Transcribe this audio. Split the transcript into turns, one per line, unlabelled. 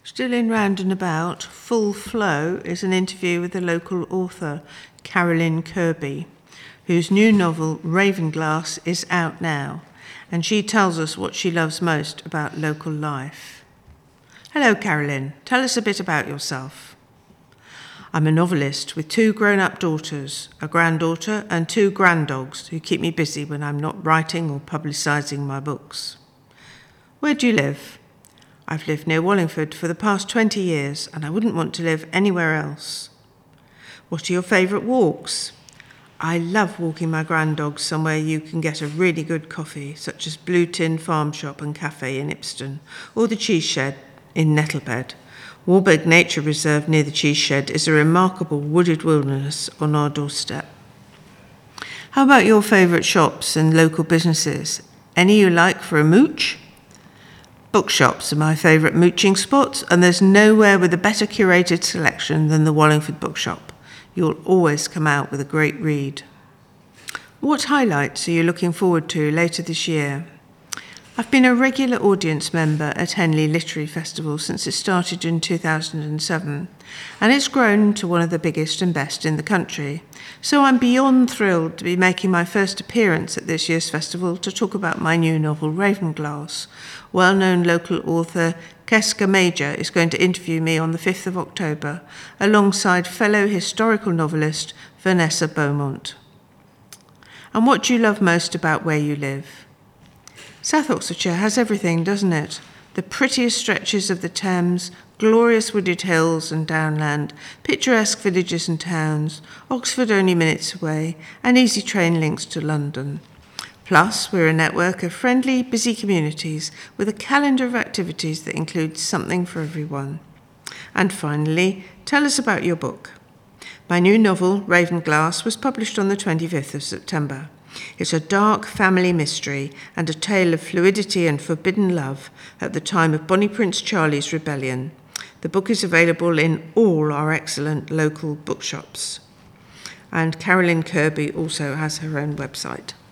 Still in Round and About, Full Flow is an interview with the local author, Carolyn Kirby, whose new novel, Ravenglass, is out now, and she tells us what she loves most about local life. Hello, Carolyn. Tell us a bit about yourself. I'm a novelist with 2 grown-up daughters, a granddaughter and 2 granddogs who keep me busy when I'm not writing or publicising my books. Where do you live? I've lived near Wallingford for the past 20 years and I wouldn't want to live anywhere else. What are your favourite walks? I love walking my granddogs somewhere you can get a really good coffee, such as Blue Tin Farm Shop and Cafe in Ipston, or the Cheese Shed in Nettlebed. Warburg Nature Reserve near the Cheese Shed is a remarkable wooded wilderness on our doorstep. How about your favourite shops and local businesses? Any you like for a mooch? Bookshops are my favourite mooching spots, and there's nowhere with a better curated selection than the Wallingford Bookshop. You'll always come out with a great read. What highlights are you looking forward to later this year? I've been a regular audience member at Henley Literary Festival since it started in 2007, and it's grown to one of the biggest and best in the country. So I'm beyond thrilled to be making my first appearance at this year's festival to talk about my new novel, Ravenglass. Well-known local author Keska Major is going to interview me on the 5th of October, alongside fellow historical novelist Vanessa Beaumont. And what do you love most about where you live? South Oxfordshire has everything, doesn't it? The prettiest stretches of the Thames, glorious wooded hills and downland, picturesque villages and towns, Oxford only minutes away, and easy train links to London. Plus, we're a network of friendly, busy communities with a calendar of activities that includes something for everyone. And finally, tell us about your book. My new novel, Ravenglass, was published on the 25th of September. It's a dark family mystery and a tale of fluidity and forbidden love at the time of Bonnie Prince Charlie's rebellion. The book is available in all our excellent local bookshops. And Carolyn Kirby also has her own website.